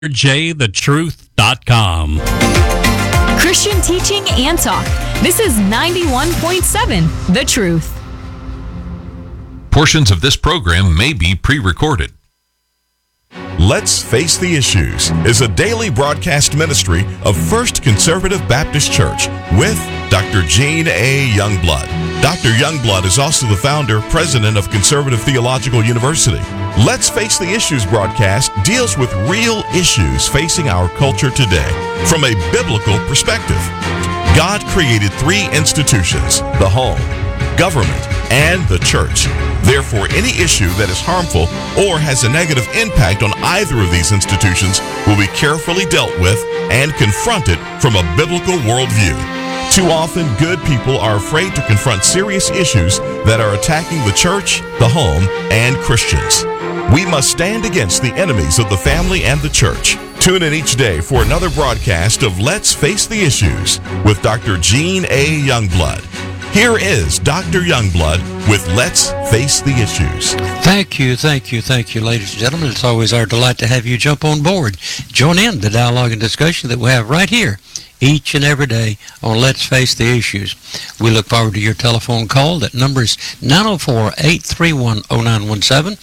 DrJTheTruth.com. Christian teaching and talk. This is 91.7 The Truth. Portions of this program may be pre-recorded. Let's Face the Issues is a daily broadcast ministry of First Conservative Baptist Church with Dr. Gene A. Youngblood. Dr. Youngblood is also the founder, president of Conservative Theological University. Let's Face the Issues broadcast deals with real issues facing our culture today from a biblical perspective. God created three institutions: the home, government, and the church. Therefore, any issue that is harmful or has a negative impact on either of these institutions will be carefully dealt with and confronted from a biblical worldview. Too often, good people are afraid to confront serious issues that are attacking the church, the home, and Christians. We must stand against the enemies of the family and the church. Tune in each day for another broadcast of Let's Face the Issues with Dr. Gene A. Youngblood. Here is Dr. Youngblood with Let's Face the Issues. Thank you, ladies and gentlemen. It's always our delight to have you jump on board. Join in the dialogue and discussion that we have right here each and every day on Let's Face the Issues. We look forward to your telephone call. That number is 904-831-0917,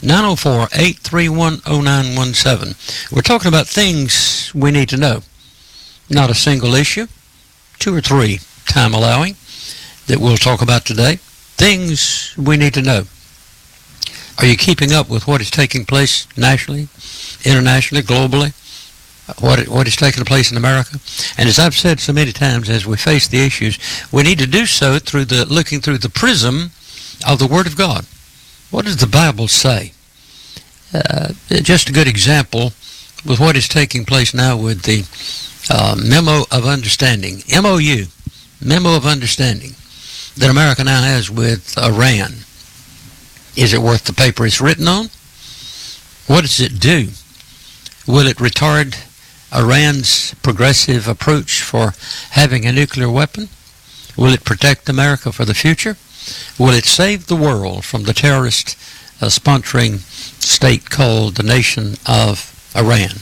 904-831-0917. We're talking about things we need to know. Not a single issue, two or three, time allowing, that we'll talk about today. Things we need to know. Are you keeping up with what is taking place nationally, internationally, globally? What is taking place in America? And as I've said so many times, as we face the issues, we need to do so through looking through the prism of the Word of God. What does the Bible say? Just a good example with what is taking place now with the Memo of Understanding, MOU, Memo of Understanding, that America now has with Iran. Is it worth the paper it's written on? What does it do? Will it retard Iran's progressive approach for having a nuclear weapon? Will it protect America for the future? Will it save the world from the terrorist sponsoring state called the Nation of Iran?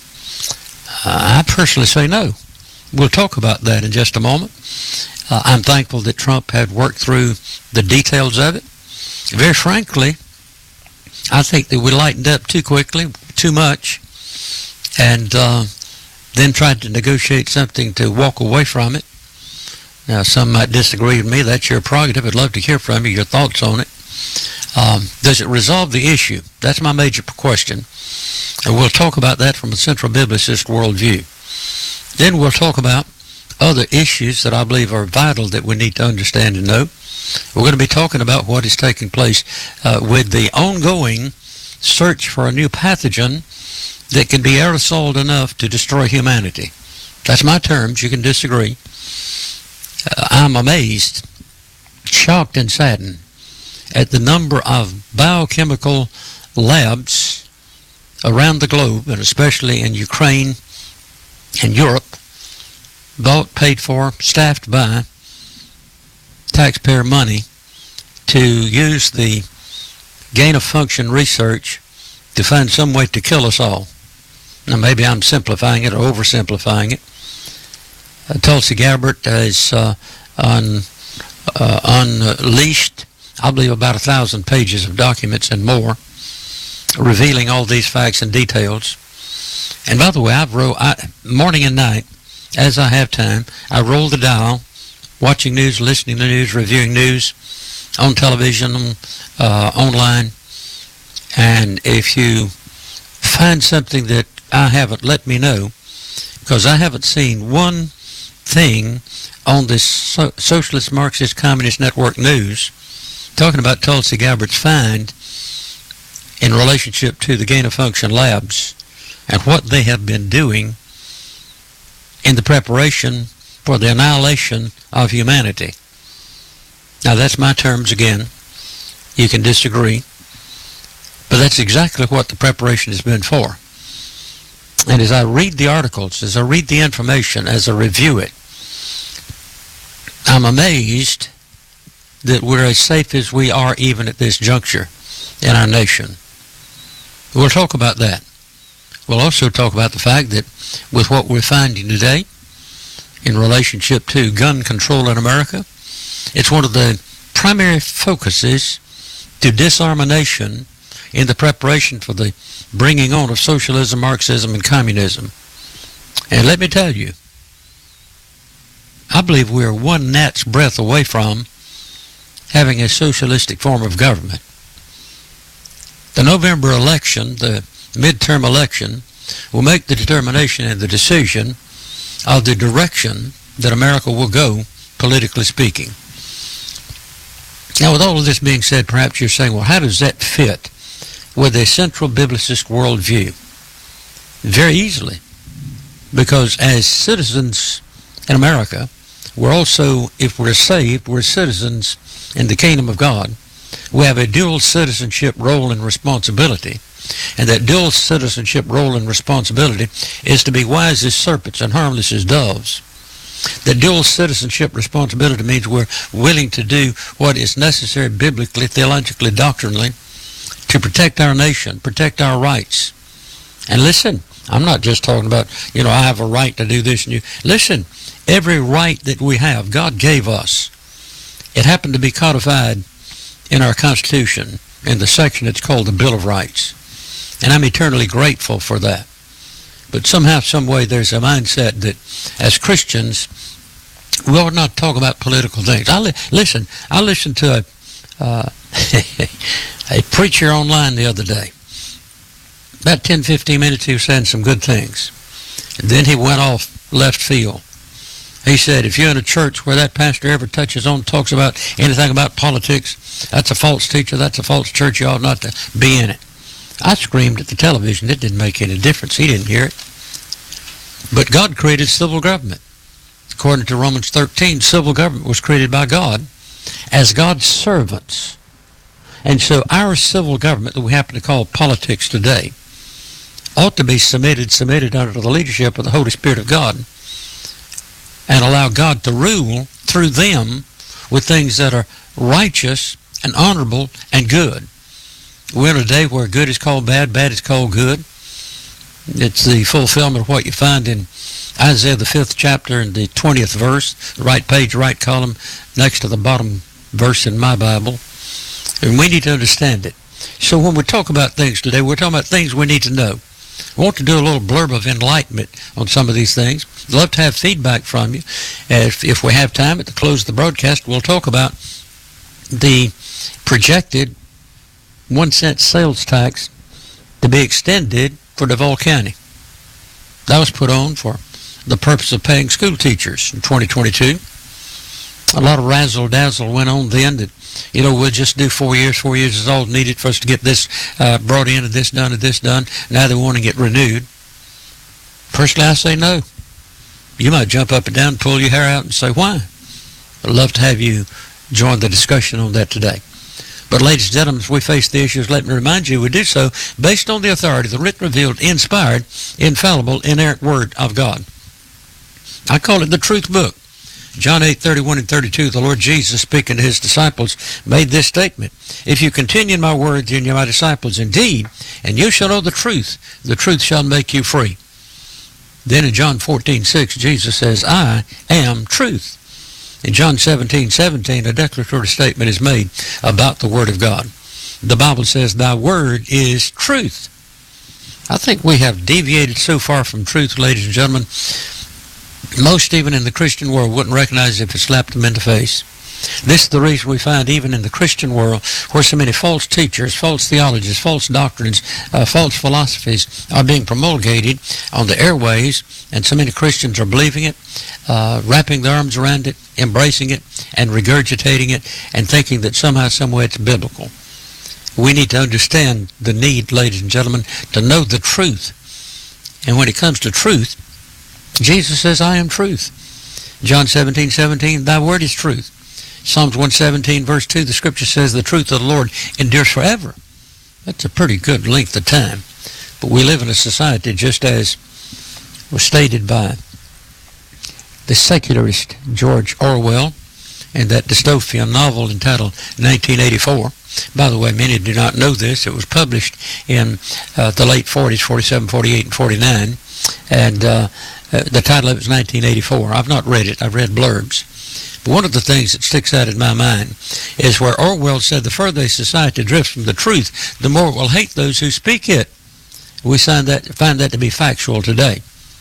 I personally say no. We'll talk about that in just a moment. I'm thankful that Trump had worked through the details of it. Very frankly, I think that we lightened up too quickly, too much, and then tried to negotiate something to walk away from it. Now, some might disagree with me. That's your prerogative. I'd love to hear from you, your thoughts on it. Does it resolve the issue? That's my major question. And we'll talk about that from a central biblicist worldview. Then we'll talk about other issues that I believe are vital that we need to understand and know. We're going to be talking about what is taking place with the ongoing search for a new pathogen that can be aerosoled enough to destroy humanity. That's my terms. You can disagree. I'm amazed, shocked, and saddened at the number of biochemical labs around the globe, and especially in Ukraine and Europe, bought, paid for, staffed by taxpayer money to use the gain-of-function research to find some way to kill us all. Now, maybe I'm simplifying it or oversimplifying it. Tulsi Gabbard has unleashed, I believe, about 1,000 pages of documents and more, revealing all these facts and details. And by the way, morning and night, as I have time, I roll the dial, watching news, listening to news, reviewing news on television, online. And if you find something that I haven't, let me know, because I haven't seen one thing on this Socialist Marxist Communist Network news talking about Tulsi Gabbard's find in relationship to the gain-of-function labs and what they have been doing in the preparation for the annihilation of humanity. Now, that's my terms again. You can disagree. But that's exactly what the preparation has been for. And as I read the articles, as I read the information, as I review it, I'm amazed that we're as safe as we are even at this juncture in our nation. We'll talk about that. We'll also talk about the fact that with what we're finding today in relationship to gun control in America, it's one of the primary focuses to disarm a nation in the preparation for the bringing on of socialism, Marxism, and communism. And let me tell you, I believe we're one gnat's breath away from having a socialistic form of government. The November election, the midterm election, will make the determination and the decision of the direction that America will go, politically speaking. Now, with all of this being said, perhaps you're saying, well, how does that fit with a central biblicist worldview? Very easily. Because as citizens in America, we're also, if we're saved, we're citizens in the kingdom of God. We have a dual citizenship role and responsibility. And that dual citizenship role and responsibility is to be wise as serpents and harmless as doves. The dual citizenship responsibility means we're willing to do what is necessary biblically, theologically, doctrinally to protect our nation, protect our rights. And listen, I'm not just talking about, I have a right to do this and you. Listen, every right that we have, God gave us. It happened to be codified in our Constitution in the section that's called the Bill of Rights. And I'm eternally grateful for that. But somehow, some way, there's a mindset that as Christians, we ought not talk about political things. I listened to a preacher online the other day. About 10, 15 minutes, he was saying some good things. And then he went off left field. He said, if you're in a church where that pastor ever talks about anything about politics, that's a false teacher, that's a false church, you ought not to be in it. I screamed at the television. It didn't make any difference. He didn't hear it. But God created civil government. According to Romans 13, civil government was created by God as God's servants. And so our civil government that we happen to call politics today ought to be submitted under the leadership of the Holy Spirit of God and allow God to rule through them with things that are righteous and honorable and good. We're in a day where good is called bad, bad is called good. It's the fulfillment of what you find in Isaiah the 5th chapter and the 20th verse, the right page, right column, next to the bottom verse in my Bible. And we need to understand it. So when we talk about things today, we're talking about things we need to know. I want to do a little blurb of enlightenment on some of these things. I'd love to have feedback from you. If we have time at the close of the broadcast, we'll talk about the projected 1-cent sales tax to be extended for Duval County. That was put on for the purpose of paying school teachers in 2022. A lot of razzle-dazzle went on then that, we'll just do 4 years. 4 years is all needed for us to get this brought in and this done and this done. Now they want to get renewed. Personally, I say no. You might jump up and down, pull your hair out and say, why? I'd love to have you join the discussion on that today. But ladies and gentlemen, as we face the issues, let me remind you we do so based on the authority, the written, revealed, inspired, infallible, inerrant Word of God. I call it the Truth Book. John 8:31 and 32, the Lord Jesus, speaking to his disciples, made this statement: if you continue in my word, then you're my disciples indeed, and you shall know the truth shall make you free. Then in John 14:6, Jesus says, I am truth. In John 17:17, a declaratory statement is made about the Word of God. The Bible says, thy word is truth. I think we have deviated so far from truth, ladies and gentlemen, most even in the Christian world wouldn't recognize it if it slapped them in the face. This is the reason we find even in the Christian world where so many false teachers, false theologies, false doctrines, false philosophies are being promulgated on the airways, and so many Christians are believing it, wrapping their arms around it, embracing it, and regurgitating it, and thinking that somehow, some way it's biblical. We need to understand the need, ladies and gentlemen, to know the truth. And when it comes to truth, Jesus says, I am truth. John 17:17, thy word is truth. Psalms 117, verse 2, the scripture says, the truth of the Lord endures forever. That's a pretty good length of time. But we live in a society, just as was stated by the secularist George Orwell in that dystopian novel entitled 1984, By the way, many do not know this. It was published in the late 40s, 47, 48, and 49. And the title of it is 1984. I've not read it. I've read blurbs. But one of the things that sticks out in my mind is where Orwell said, the further a society drifts from the truth, the more it will hate those who speak it. We find that to be factual today.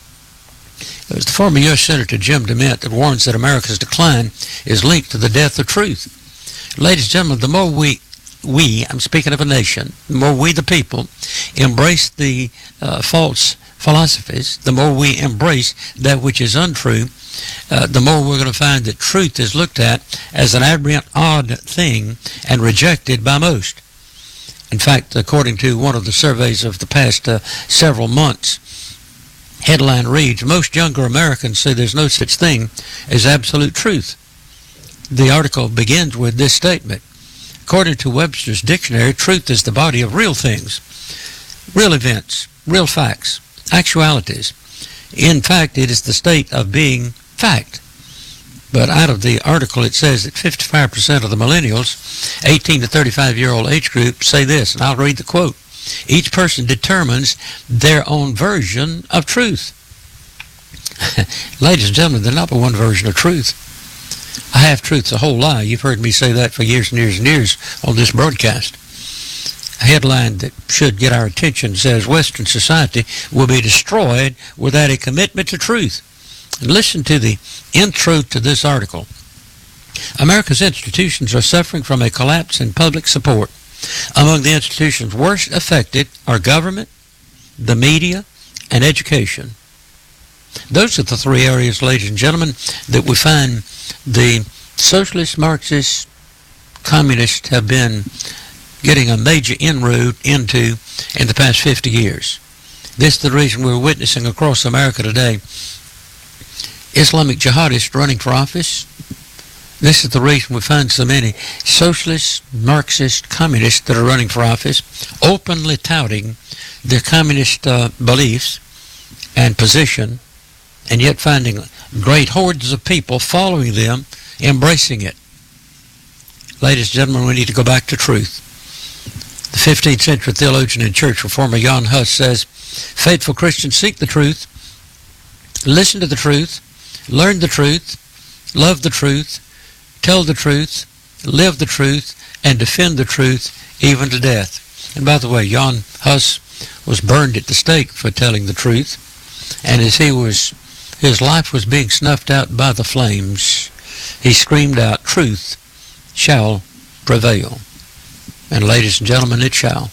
It was the former U.S. Senator Jim DeMint that warns that America's decline is linked to the death of truth. Ladies and gentlemen, the more we, I'm speaking of a nation, the more we the people embrace the false philosophies, the more we embrace that which is untrue, the more we're going to find that truth is looked at as an aberrant, odd thing and rejected by most. In fact, according to one of the surveys of the past several months, headline reads, most younger Americans say there's no such thing as absolute truth. The article begins with this statement. According to Webster's dictionary, truth is the body of real things, real events, real facts, actualities. In fact, it is the state of being fact. But out of the article, it says that 55% of the millennials, 18 to 35-year-old age group, say this, and I'll read the quote. Each person determines their own version of truth. Ladies and gentlemen, there's not but one version of truth. A half-truth's a whole lie. You've heard me say that for years and years and years on this broadcast. A headline that should get our attention says, Western society will be destroyed without a commitment to truth. And listen to the intro to this article. America's institutions are suffering from a collapse in public support. Among the institutions worst affected are government, the media, and education. Those are the three areas, ladies and gentlemen, that we find the socialist, Marxist, communists have been getting a major inroad into in the past 50 years. This is the reason we're witnessing across America today Islamic jihadists running for office. This is the reason we find so many socialist, Marxist, communists that are running for office, openly touting their communist beliefs and position, and yet finding great hordes of people following them, embracing it. Ladies and gentlemen, we need to go back to truth. The 15th century theologian and church reformer Jan Hus says, faithful Christians seek the truth, listen to the truth, learn the truth, love the truth, tell the truth, live the truth, and defend the truth even to death. And by the way, Jan Hus was burned at the stake for telling the truth, and as his life was being snuffed out by the flames, he screamed out, truth shall prevail. And ladies and gentlemen, it shall.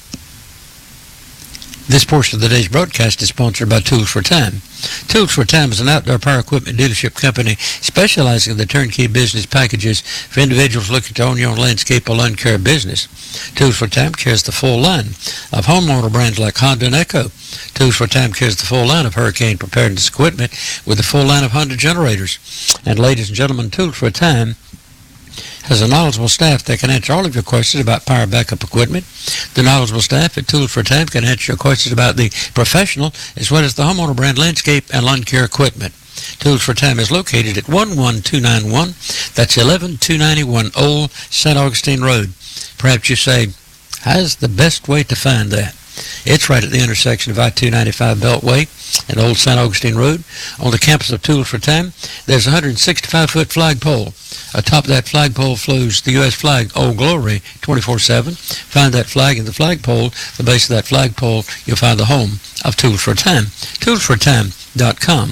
This portion of the day's broadcast is sponsored by Tools for Time. Tools for Time is an outdoor power equipment dealership company specializing in the turnkey business packages for individuals looking to own your own landscape or lawn care business. Tools for Time carries the full line of homeowner brands like Honda and Echo. Tools for Time carries the full line of hurricane preparedness equipment with the full line of Honda generators. And ladies and gentlemen, Tools for Time has a knowledgeable staff that can answer all of your questions about power backup equipment. The knowledgeable staff at Tools for Time can answer your questions about the professional as well as the homeowner brand landscape and lawn care equipment. Tools for Time is located at 11291. That's 11291 Old St. Augustine Road. Perhaps you say, how's the best way to find that? It's right at the intersection of I-295 Beltway and Old St. Augustine Road. On the campus of Tools for Time, there's a 165-foot flagpole. Atop that flagpole flows the U.S. flag, Old Glory, 24/7. Find that flag in the flagpole. The base of that flagpole, you'll find the home of Tools for Time. ToolsForTime.com.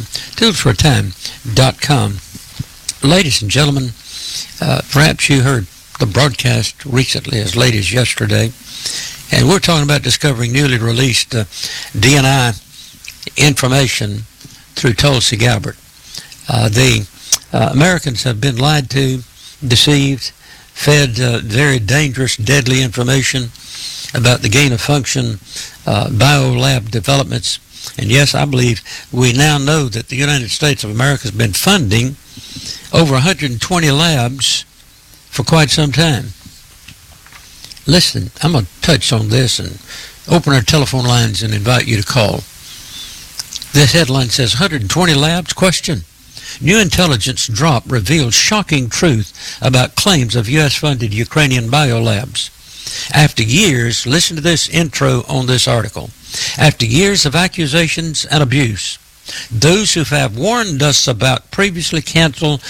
ToolsForTime.com. Ladies and gentlemen, perhaps you heard the broadcast recently, as late as yesterday, and we're talking about discovering newly released DNI information through Tulsi Gabbard. The Americans have been lied to, deceived, fed very dangerous, deadly information about the gain-of-function biolab developments. And yes, I believe we now know that the United States of America has been funding over 120 labs for quite some time. Listen, I'm going to touch on this and open our telephone lines and invite you to call. This headline says, 120 labs? Question. New intelligence drop reveals shocking truth about claims of U.S.-funded Ukrainian biolabs. After years, listen to this intro on this article. After years of accusations and abuse, those who have warned us about previously concealed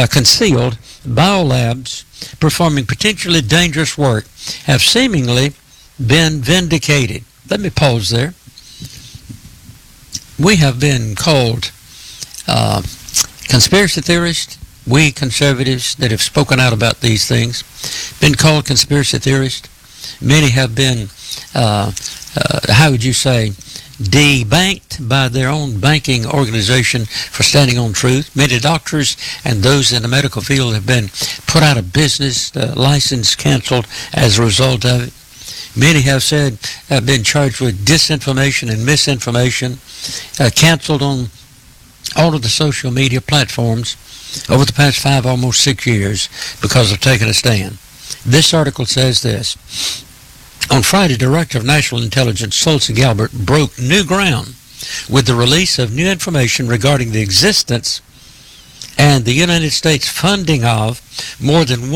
biolabs performing potentially dangerous work have seemingly been vindicated. Let me pause there. We have been called conspiracy theorists. We conservatives that have spoken out about these things been called conspiracy theorists. Many have been, how would you say, debanked by their own banking organization for standing on truth. Many doctors and those in the medical field have been put out of business, license canceled as a result of it. Many have been charged with disinformation and misinformation, canceled on all of the social media platforms over the past 5, almost 6 years because of taking a stand. This article says this. On Friday, Director of National Intelligence Tulsi Gabbard broke new ground with the release of new information regarding the existence and the United States funding of more than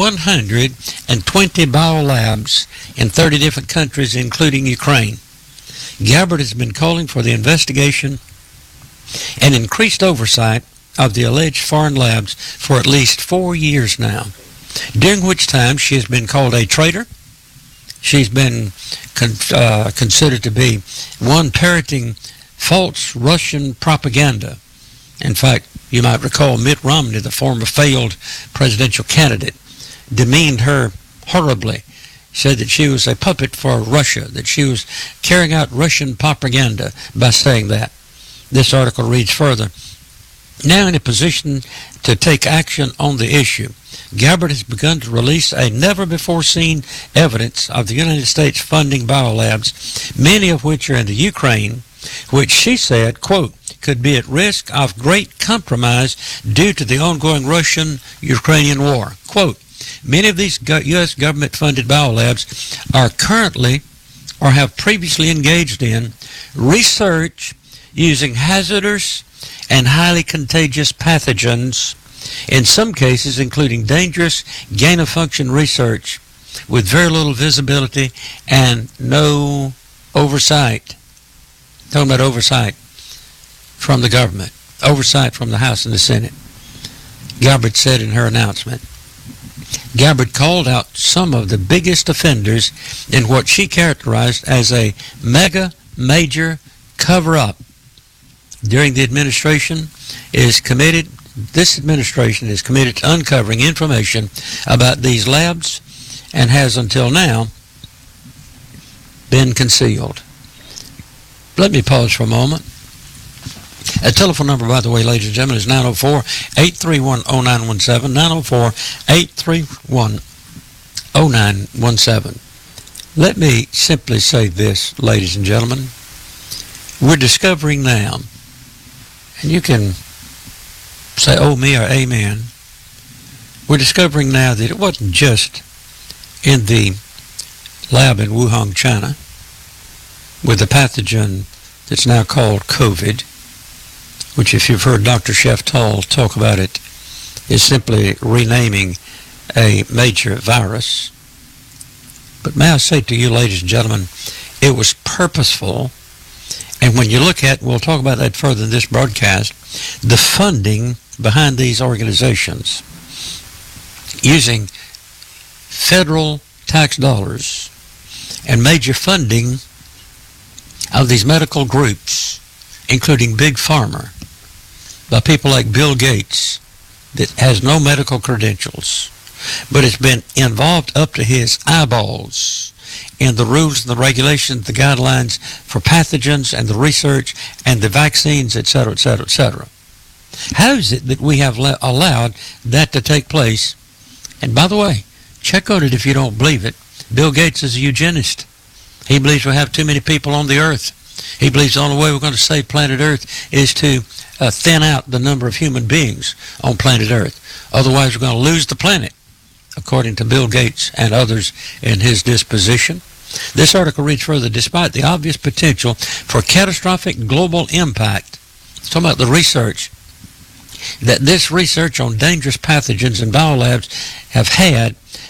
120 biolabs in 30 different countries, including Ukraine. Gabbard has been calling for the investigation and increased oversight of the alleged foreign labs for at least 4 years now, during which time she has been called a traitor. She's been considered to be one parroting false Russian propaganda. In fact, you might recall Mitt Romney, the former failed presidential candidate, demeaned her horribly, said that she was a puppet for Russia, that she was carrying out Russian propaganda by saying that. This article reads further. Now in a position to take action on the issue, Gabbard has begun to release a never-before-seen evidence of the United States funding biolabs, many of which are in the Ukraine, which she said, quote, could be at risk of great compromise due to the ongoing Russian-Ukrainian war. Quote, many of these U.S. government-funded biolabs are currently or have previously engaged in research using hazardous and highly contagious pathogens, in some cases including dangerous gain-of-function research with very little visibility and no oversight. Talking about oversight from the government, oversight from the House and the Senate. Gabbard said in her announcement. Gabbard called out some of the biggest offenders in what she characterized as a major cover-up. During the administration this administration is committed to uncovering information about these labs and has until now been concealed. Let me pause for a moment. A telephone number, by the way, ladies and gentlemen, is 904-831-0917, 904-831-0917. Let me simply say this, ladies and gentlemen. We're discovering now, and you can say, oh, me or amen. We're discovering now that it wasn't just in the lab in Wuhan, China, with the pathogen that's now called COVID, which if you've heard Dr. Sheftal talk about it, is simply renaming a major virus. But may I say to you, ladies and gentlemen, it was purposeful. And when you look at, we'll talk about that further in this broadcast, the funding behind these organizations using federal tax dollars and major funding of these medical groups, including Big Pharma, by people like Bill Gates, that has no medical credentials, but has been involved up to his eyeballs in the rules and the regulations, the guidelines for pathogens and the research and the vaccines, etc., etc., etc. How is it that we have allowed that to take place? And by the way, check on it if you don't believe it. Bill Gates is a eugenist. He believes we have too many people on the earth. He believes the only way we're going to save planet Earth is to thin out the number of human beings on planet Earth. Otherwise, we're going to lose the planet, according to Bill Gates and others in his disposition. This article reads further, despite the obvious potential for catastrophic global impact, it's talking about the research, that this research on dangerous pathogens and biolabs have had,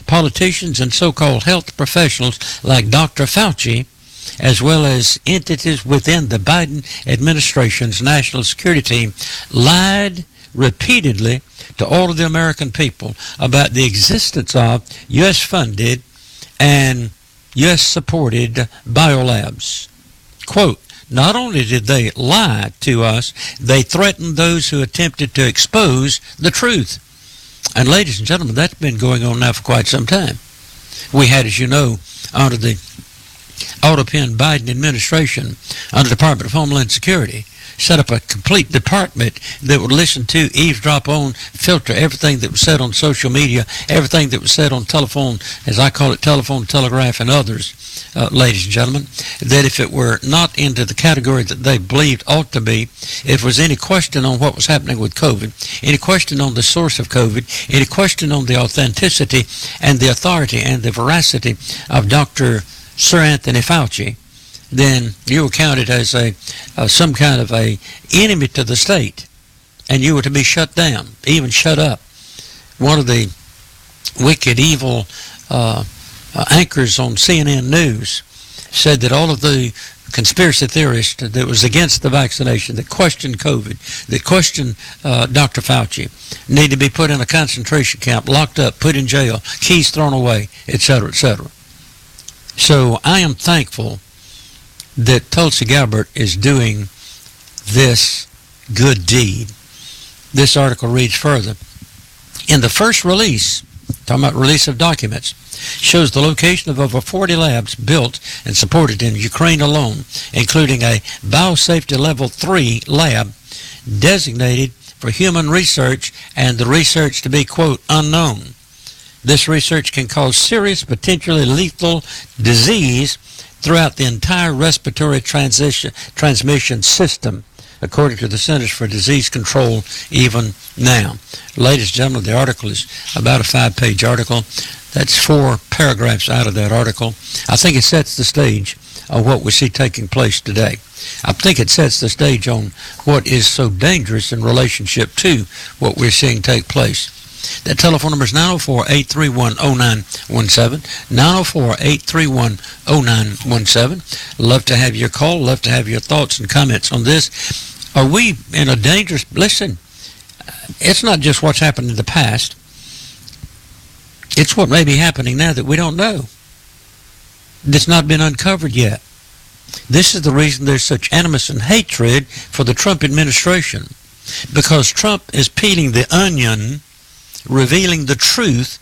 politicians and so-called health professionals like Dr. Fauci, as well as entities within the Biden administration's national security team, lied repeatedly to all of the American people about the existence of U.S.-funded and U.S.-supported biolabs. Quote, not only did they lie to us, they threatened those who attempted to expose the truth. And ladies and gentlemen, that's been going on now for quite some time. We had, as you know, under the Otto-Penn Biden administration, under the Department of Homeland Security, set up a complete department that would listen to, eavesdrop on, filter everything that was said on social media, everything that was said on telephone, as I call it, telephone, telegraph, and others, ladies and gentlemen, that if it were not into the category that they believed ought to be, if there was any question on what was happening with COVID, any question on the source of COVID, any question on the authenticity and the authority and the veracity of Dr. Sir Anthony Fauci, then you were counted as some kind of a enemy to the state, and you were to be shut down, even shut up. One of the wicked, evil anchors on CNN News said that all of the conspiracy theorists that was against the vaccination, that questioned COVID, that questioned Dr. Fauci, need to be put in a concentration camp, locked up, put in jail, keys thrown away, etc., etc. So I am thankful that Tulsi Gabbard is doing this good deed. This article reads further. In the first release, talking about release of documents, shows the location of over 40 labs built and supported in Ukraine alone, including a biosafety level 3 lab designated for human research and the research to be, quote, unknown. This research can cause serious, potentially lethal disease throughout the entire respiratory transmission system, according to the Centers for Disease Control even now. Ladies and gentlemen, the article is about a 5-page article. That's 4 paragraphs out of that article. I think it sets the stage on what we see taking place today. I think it sets the stage on what is so dangerous in relationship to what we're seeing take place. That telephone number is 904-831-0917, 904-831-0917. Love to have your call, love to have your thoughts and comments on this. Are we in a dangerous, listen, it's not just what's happened in the past, it's what may be happening now that we don't know, that's not been uncovered yet. This is the reason there's such animus and hatred for the Trump administration, because Trump is peeling the onion, revealing the truth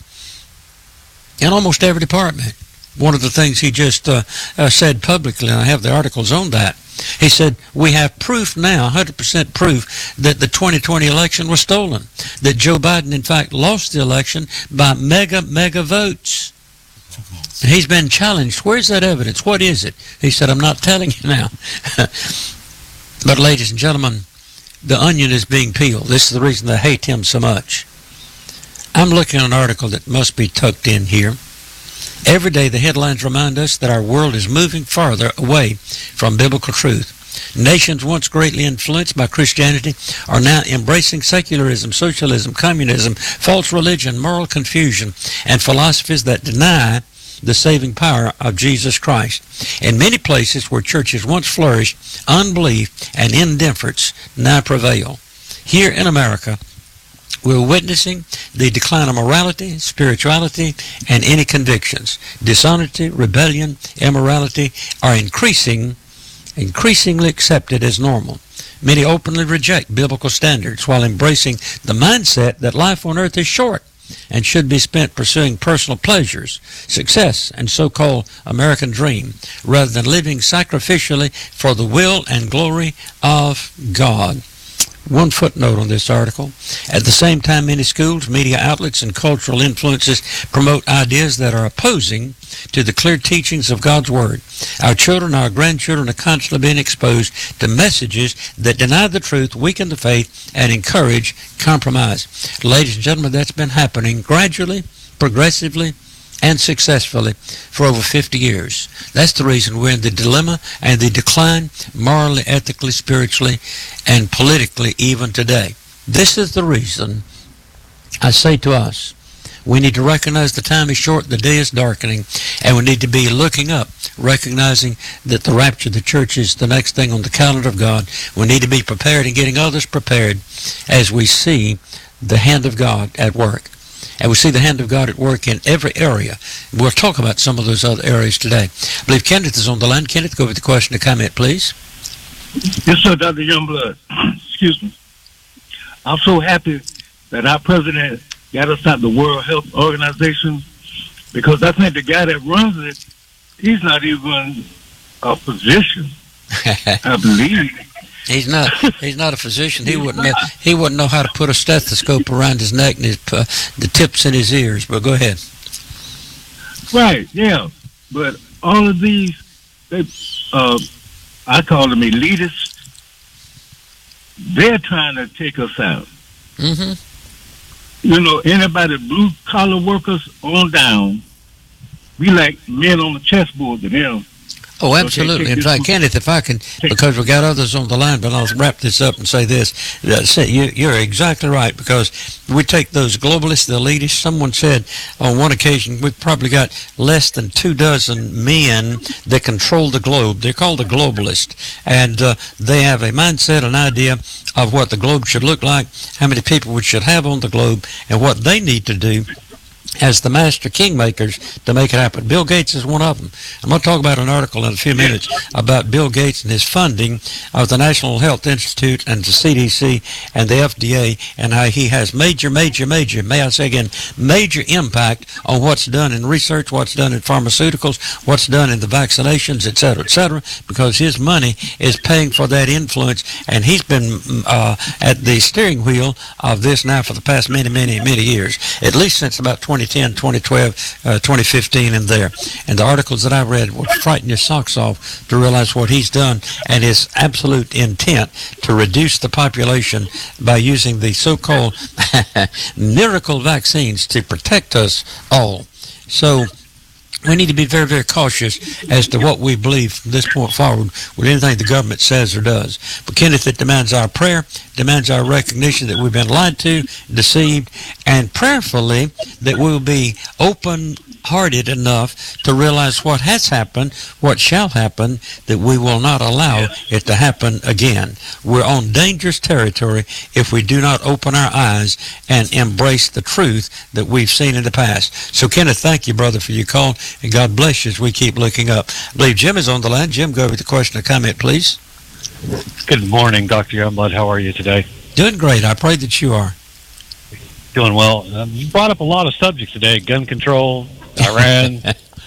in almost every department. One of the things he just said publicly, and I have the articles on that, he said, we have proof now, 100% proof, that the 2020 election was stolen, that Joe Biden, in fact, lost the election by mega votes. He's been challenged. Where's that evidence? What is it? He said, I'm not telling you now. But ladies and gentlemen, the onion is being peeled. This is the reason they hate him so much. I'm looking at an article that must be tucked in here. Every day the headlines remind us that our world is moving farther away from biblical truth. Nations once greatly influenced by Christianity are now embracing secularism, socialism, communism, false religion, moral confusion, and philosophies that deny the saving power of Jesus Christ. In many places where churches once flourished, unbelief and indifference now prevail. Here in America, we're witnessing the decline of morality, spirituality, and any convictions. Dishonesty, rebellion, immorality are increasingly accepted as normal. Many openly reject biblical standards while embracing the mindset that life on earth is short and should be spent pursuing personal pleasures, success, and so-called American dream, rather than living sacrificially for the will and glory of God. One footnote on this article. At the same time, many schools, media outlets, and cultural influences promote ideas that are opposing to the clear teachings of God's Word. Our children, our grandchildren are constantly being exposed to messages that deny the truth, weaken the faith, and encourage compromise. Ladies and gentlemen, that's been happening gradually, progressively, and successfully for over 50 years. That's the reason we're in the dilemma and the decline morally, ethically, spiritually, and politically even today. This is the reason I say to us, We need to recognize the time is short, the day is darkening, and we need to be looking up, recognizing that the rapture of the church is the next thing on the calendar of God. We need to be prepared and getting others prepared as we see the hand of God at work. And we see the hand of God at work in every area. We'll talk about some of those other areas today. I believe Kenneth is on the line. Kenneth, go with the question or comment, please. Yes, sir, Dr. Youngblood. Excuse me. I'm so happy that our president got us out the World Health Organization, because I think the guy that runs it, he's not even a physician, I believe. He's not a physician. He wouldn't know how to put a stethoscope around his neck and the tips in his ears. But go ahead. Right, yeah. But all of these, I call them elitists, they're trying to take us out. Mm-hmm. You know, anybody, blue collar workers on down, we like men on the chessboard to them. Oh, absolutely. In fact, Kenneth, if I can, because we got others on the line, but I'll wrap this up and say this. You're exactly right, because we take those globalists, the elitists. Someone said on one occasion, we've probably got less than 24 men that control the globe. They're called the globalists, and they have a mindset, an idea of what the globe should look like, how many people we should have on the globe, and what they need to do as the master kingmakers to make it happen. Bill Gates is one of them. I'm going to talk about an article in a few minutes about Bill Gates and his funding of the National Health Institute and the CDC and the FDA, and how he has major, may I say again, major impact on what's done in research, what's done in pharmaceuticals, what's done in the vaccinations, et cetera, because his money is paying for that influence, and he's been at the steering wheel of this now for the past many years, at least since about 2010, 2012, 2015 in there. And the articles that I read would frighten your socks off to realize what he's done and his absolute intent to reduce the population by using the so-called miracle vaccines to protect us all. So we need to be very cautious as to what we believe from this point forward with anything the government says or does. But Kenneth, it demands our prayer, demands our recognition that we've been lied to, deceived, and prayerfully that we will be open-hearted enough to realize what has happened, what shall happen, that we will not allow it to happen again. We're on dangerous territory if we do not open our eyes and embrace the truth that we've seen in the past. So Kenneth, thank you, brother, for your call, and God bless you as we keep looking up. I believe Jim is on the line. Jim, go over the question or comment, please. Good morning, Dr. Youngblood. How are you today? Doing great. I pray that you are. Doing well. You brought up a lot of subjects today: gun control, Iran,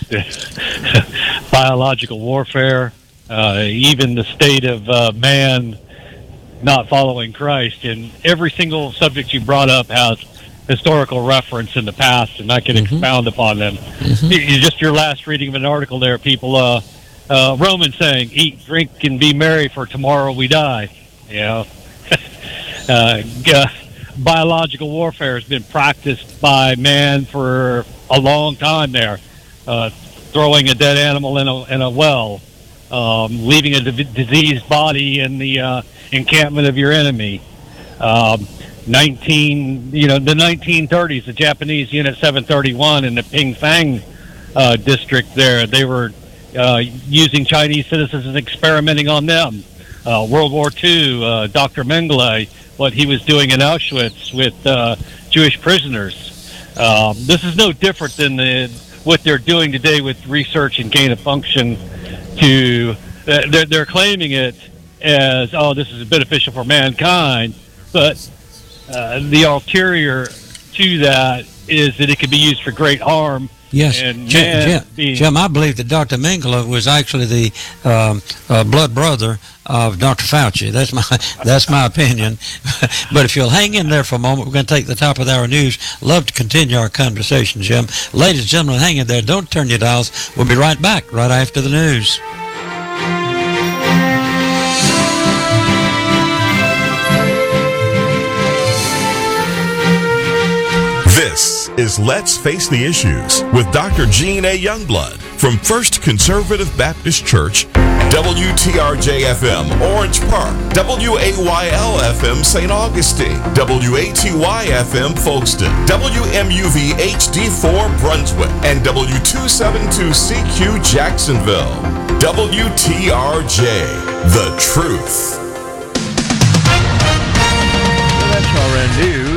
biological warfare, even the state of man not following Christ. And every single subject you brought up has historical reference in the past, and I can expound upon them. Just your last reading of an article there, people, Romans saying, eat, drink, and be merry, for tomorrow we die. You know, biological warfare has been practiced by man for a long time there. Throwing a dead animal in a well, leaving a diseased body in the encampment of your enemy. The 1930s, the Japanese Unit 731 in the Pingfang district there, they were using Chinese citizens and experimenting on them. World War II, Dr. Mengele, what he was doing in Auschwitz with Jewish prisoners. This is no different than what they're doing today with research and gain of function. They're claiming it as, oh, this is beneficial for mankind, but the ulterior to that is that it can be used for great harm. Yes, and Jim, I believe that Dr. Mengele was actually the blood brother of Dr. Fauci. That's my opinion. But if you'll hang in there for a moment, we're going to take the top of the hour news. Love to continue our conversation, Jim. Ladies and gentlemen, hang in there. Don't turn your dials. We'll be right back right after the news. This is Let's Face the Issues with Dr. Gene A. Youngblood from First Conservative Baptist Church, WTRJ-FM Orange Park, WAYL-FM St. Augustine, WATY-FM Folkestone, WMUV-HD4 Brunswick, and W272CQ Jacksonville. WTRJ, the truth.